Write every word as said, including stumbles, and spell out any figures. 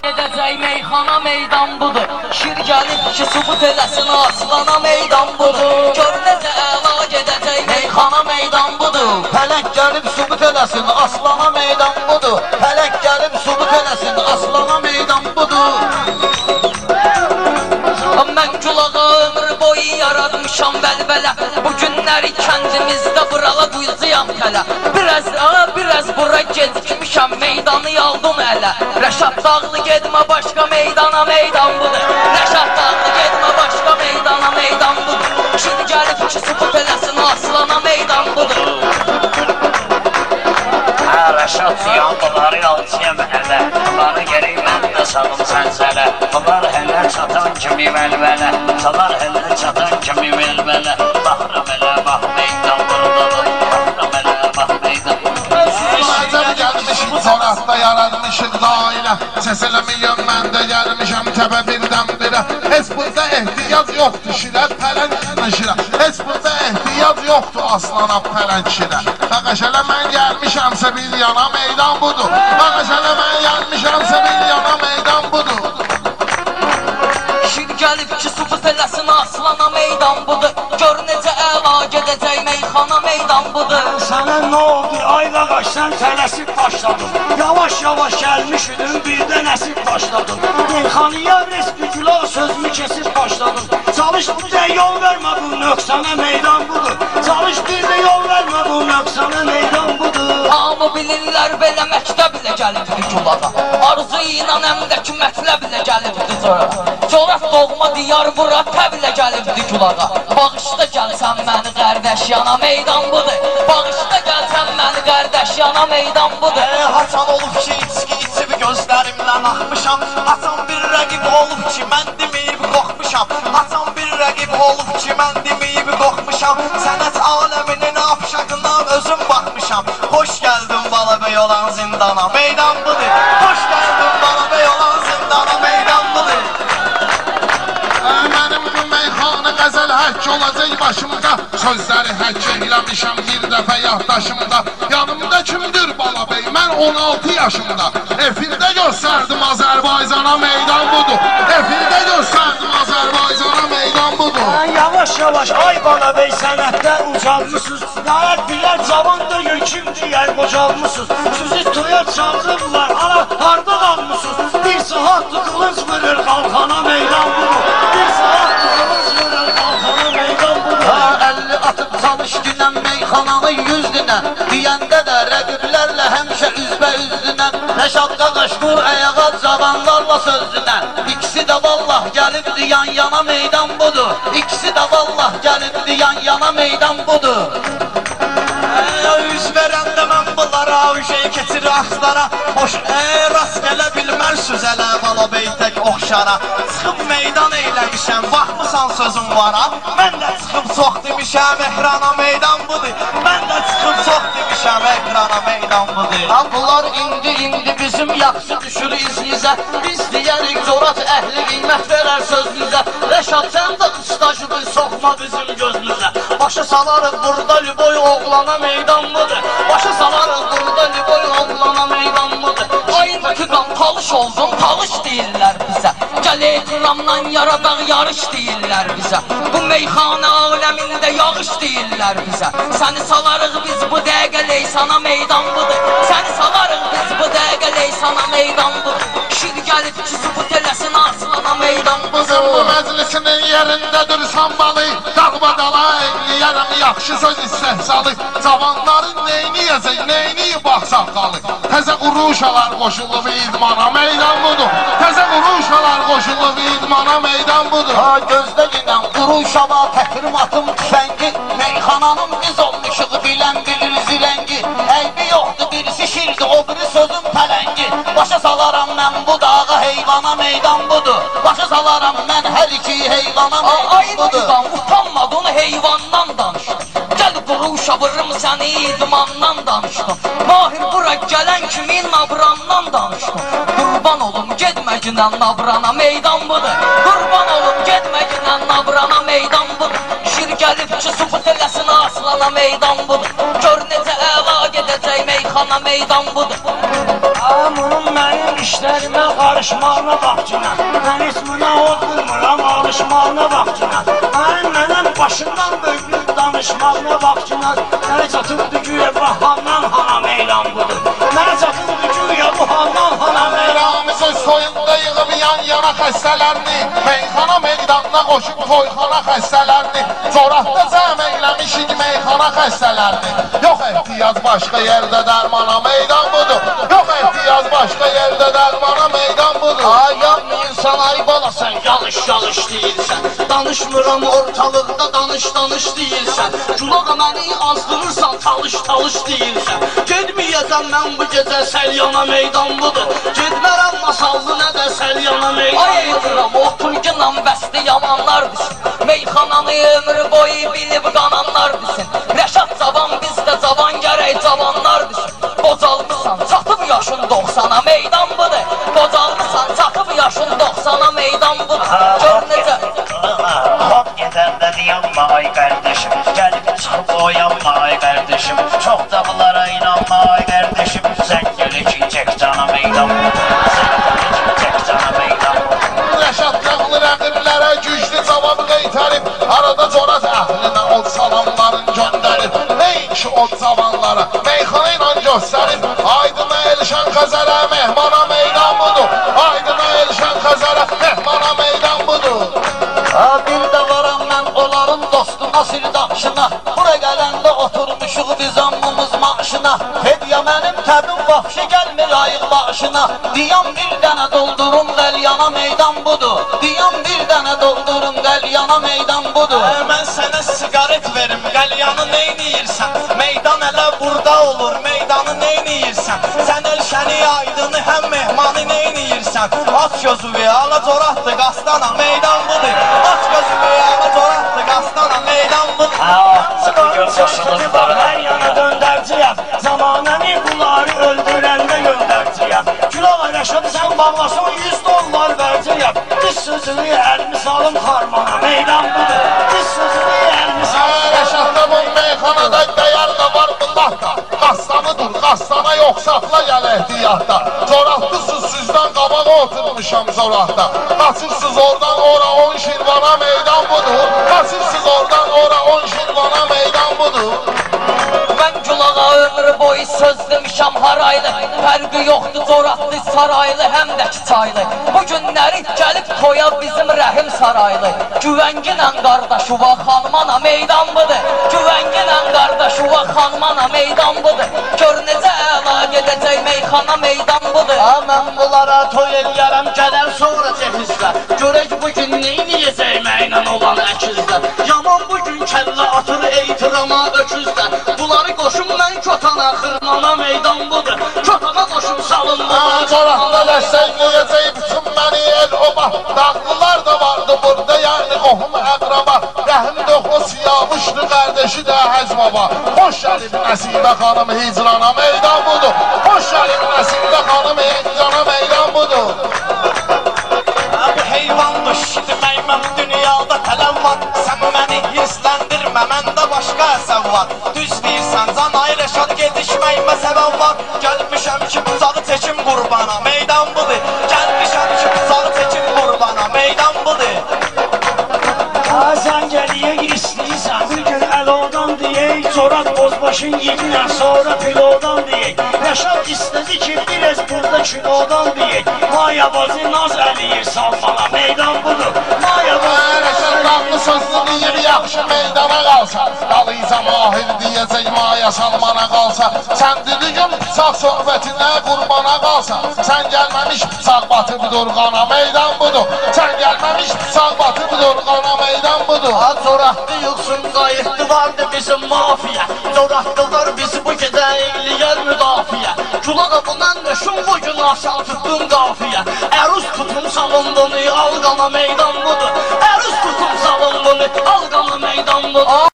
gedəcək meyxana meydan budur. Şir gəlib ki subut eləsin aslana meydan budur. Gör necə əla gedəcək meyxana meydan budur. Pələng gəlib subut eləsin aslana meydan budur. Pələng gəlib subut eləsin aslana meydan budur. Mən culağa ömür boyu yaratmışam vəlvələ. Bu günləri kəndimizdə burağa duyacağam tələ. Biraz ağa biraz bura gecikmişəm, meydanı yaldım ələ. Rəşad dağlı gedmə başqa meydana meydan budur. Rəşad dağlı gedmə başqa meydana meydan budur. Şir gəlib ki subut eləsin aslana meydan budur. Hə Rəşad yandıları alçıyam hələ. Bunları gerək mən də salım sənzələ. Bunlar hələ çatan kimi vəlvələ. Çalar hələ çatan kimi vəlvələ. Baxıram elə bax meydan buradadır. Baxıram elə bax meydan. Məcəb gəlmişik Toratda yaranmışıq ailə. Səs eləməyəm mən də gəlmişəm kəbə birdən birə. Heç burada ehtiyac yoxdur şirə pələng şirə. Heç burada ehtiyac yoxdur aslana pələng şirə. Fəqəş elə mən gəlmişəmsə bir yana meydan budur. Fəqəş elə mən gəlmişəmsə bir yana meydan budur. Şir gəlib ki subut eləsin aslana meydan budur. Gör necə əla gedəcək meyxana meydan budur. Sənə nə oldu ay qaqaş, sən tələsib başladın. Yavaş yavaş gəlmişidin, birdən əsib başladın. Meyxanıya respikülo sözümü kesib başladın. Çalış bir də yol vermə bu nöqsana meydan budur. Çalış bir də yol vermə bu nöqsana meydan budur. Hamı bilirlər belə məktəblə gəlibdi culağa. Arzu ilə əmdəki mətləblə gəlibdi zora. Coraq doğma diyar bura təblə gəlibdi culağa. Bağışda gəlsən məni qardaş yana meydan budur. Bağışda gəlsən məni qardaş yana meydan budur. Ə, haçan olub ki içki içib gözlərimlə axmışam. Haçan bir rəqib olub ki mən deməyib qorxmuşam. Haçan bir rəqib olub ki mən deməyib qorxmuşam. Sənət aləminin afşaqından özüm baxmışam. Xoş gəldin Balabəy olan zindana meydan budur. Xoş gəldin Balabəy olan zindana meydan budur. Mənim bu meyxana qəzəl həkk olacaq başımda. Sözləri həkk eləmişəm bir dəfə yaddaşımda. Yanımda kimdir Balabəy? Mən on altı yaşımda. Efirdə göstərdim Azərbaycana meydan budur. Efirdə göstərdim Azərbaycana meydan budur. Yavaş yavaş ay Balabəy sənətdə ucalmışsınız. Nəhayət bilər cavan deyil kim deyər qocalmışsınız. Sizi toya çağırırlar, ana harda qalmışsınız. Bir saatdır qılınc verir qalxana meydan budur. Bir saatdır qılınc verir qalxana meydan budur. Ha əlli atıb çalış günən meyxananı yüz dinə. Deyəndə də rəqiblərlə həmişə üzbə üzdünə. Rəşad qaqaş vur ayağa cavanlarla sözünə. İkisi də vallah gəlibdi yan yana meydan budur. İkisi də vallah gəlibdi yan yana meydan budur. Üz verəndə mən bunlara üşey keçir axlara. Hoş ə, rast gələ bilmərsüz ələ Balabəy tək oxşara. Çıxıb meydan eyləmişəm, baxmısan sözüm vara. Mən də çıxıb çox demişəm, ekrana meydan budur. Mən də çıxıb çox demişəm, ekrana meydan budur. Ha bunlar indi indi bizim yaxşı düşür iznizə. Biz deyərik corat əhli qiymət verər sözünüzə. Rəşad sən də ustaşıbı soxma bizim gözünüzə. Başa salarıq burada Lüboy oğlana meydan budur. Başa salarıq burada Lüboy oğlana meydan budur. Ayın tıqan talış oldun, talış deyirlər bizə. Gəl ekrandan yaradaq yarış deyirlər bizə. Bu meyxana aləmində yağış deyirlər bizə. Səni salarıq biz bu dəqiqə leysana meydan budur. Səni salarıq biz bu dəqiqə leysana meydan budur. Şir gəlib ki subut eləsin aslana meydan budur. Bu məclisinin yerində dursan balı. Dağbadala ekləyərəm yaxşı söz istəhsalı. Cavanların neyini yezək, neyini baxsaq qalı. Təzə quruşalar qoşulub idmana meydan budur. Təzə quruşalar qoşulub idmana meydan budur. Ha gözdə ginən quruşala təkrimatım tüfəngi. Meyxananın biz olmuşuq bilən bilir ziləngi. Əybi yoxdur birisi şirdi o biri sözün pələngi. Başa salaram mən bu dağa heyvana meydan budur. Başa salaram mən hər iki heyvana meydan budur. Ayın utanmadın heyvandan danışdım. Gəl quruşa vırım səni idmandan danışdım. Mahir bura gələn kimin nabrandan danışdım. Qurban olum gedmə günən nabrana meydan budur. Qurban olum gedmə günən nabrana meydan budur. Şir gəlib ki subut eləsin aslana meydan budur. Gör necə əla gedəcək meyxana meyxana meydan budur. Bunun mənim işlərimə qarışmağına baxcına, mən heç buna od bilmirəm, alışmağına baxcına, mənim mənəm başından böyük danışmağına baxcına, mənə çatıbdır güya bu handan hana meydan budur, mənə çatıbdır güya bu handan hana meydan. Meyramızın soyunda yığıb yan yana xəstələrini, meyxana meydanına qoşub toyxana xəstələrini, Coratda cəm eyləmişik meyxana xəstələrini. Yox ehtiyac başqa yerdə dərmana meydan budur, yox ehtiyac başqa yerdə dərmana meydan budur. Ay yanmıyorsan ay balasan, yalış yalış deyirsən. Danışmıram ortalıqda danış danış deyirsən. Culağa məni azdırırsan, talış talış deyirsən. Gedməyəcəm mən bu gecə səlyana meydan budur. Gedmərəm masallı nə də səlyana meydan budur. Ay edirəm o tulqinlə bəsti yamanlar bilsin, meyxananı ömrü boyu bilib qananlar bilsin. Rəşad cavan bizdə cavan gərək cavanlar bilsin. Qocalmısan çatıb yaşın doxsana meydan budur. Qocalmısan çatıb yaşın doxsana meydan budur. Gör necə Hop gedəndə dayanma ay qardaşım, gəlib çıxıb oyanma ay qardaşım, çox da bunlara inanma ay qardaşım, sən gələ ki çək cana meydan budur, sən gələ ki çək cana meydan budur. Rəşad rəqli rəqiblərə güclü cavab qeytərib, arada Corat əhlinə od salamların göndərib. Neyinki od cavanlara meyxana ilə göstərib, Aydına Elşən Xəzərə mehmana meydan budur, Aydına Elşən Xəzərə mehmana meydan budur. Ha bir də varam mən onların dostu Nasir Daxşına, bura gələndə oturmuşuq biz ammımız maaşına. Hediyə mənim təbim vahşi gəlmir ayıq başına. Diyam bir dənə doldurum qəlyana meydan budur, diyam bir dənə doldurum qəlyana meydan budur. Mən sənə sigaret verim, qəlyanı neyniyirsən? Meydan elə burada olur, meydanı neyniyirsən? Sən Elşəni Aydını həm mehmanı neyniyirsən? Aç gözü ve ala Coratdı qastana meydan budur. Aç gözü ve ala Coratdı qastana meydan budur. Sıqın çaşılıqları hər yana döndərciyəm, zamanəni bunları öldürəndə göndərciyəm. Gülağa Rəşadı sən bağlasan yüz dollar verciyəm, diz sözünü əlmi salım xarmana meydan budur, diz sözünü əlmi salım. Rəşadda bu meyxanada dəyər də var bunlar da, qastanıdır, qastana yox saxla gəl ehtiyatda. Coratdısız sizdən qabağa oturmuşam Coratda, qaçırsız oradan ora on şirvana meydan budur, qaçırsız oradan ora on şirvana meydan budur. Mən Gülağa ömrü boyu söz demişəm haraylı, fərqi yoxdur Coratlı saraylı həm də ki çaylı. Bu günləri gəlib toya bizim rəhim saraylı, güvənginlə qardaşı va xanmana meydan budur, güvənginlə qardaşı va xanmana meydan budur. Gör necə əla gedəcək meyxana meydan budur. Ha mən bunlara toy eləyərəm gələr sonra cehizlər. Görək bugün neyniyəcək mənlə olan əkizlər. Yaman bugün kəllə atır eytirama öküzlər. Bunları qoşum mən kötana xırmana meydan budur, kötana qoşum salın bunlar. Coratda dəstəkləyəcək bütün məni el oba, dağlılar da vardı burada yəni qohum əqraba. Rəhim döxo siyavuşlu qardeşi də Həz baba. Xoş gəlib Nəsibə xanım hicrana meydan budur, xoş gəlib Nəsibə xanım hicrana meydan budur. Bu heyvan düşdümək mən dünyada tələv var. Sən məni hirsləndirmə, məndə başqa əsəv var. Düz deyirsən can ay Rəşad gedişməyimə səbəb var. Gəlmişəm ki buzağı çəkim qurbana meydan budur, gəlmişəm ki buzağı çəkim qurbana meydan budur. Ha sən gəliyək istəyirsən, bir gün əlodan deyək, Corat bozbaşın yedinə sonra pilodan deyək. Rəşad istədi ki biraz burada kilodan deyək, Maya bazı naz əliyir salmana meydan budur, Maya bazı Rəşad dağlı sözlü deyir yaxşı meydana qalsa, dalıyca mahir deyəcək Maya salmana qalsa. Sən diligin bıçaq söhbətinə qurbana qalsa, sən gəlməmiş bıçaq batıb durğana meydan budur, sən gəlməmiş bıçaq batıb durğana meydan budur. Ha Coratdı yıxsın qayıtdı vardı bizim mafiyə, Coratdılar bizi bu gedə eyləyər müdafiə. Gülağa bundan nöşün bugün aşağı tutdun qafiyə, əruz tutun salındını al qana meydan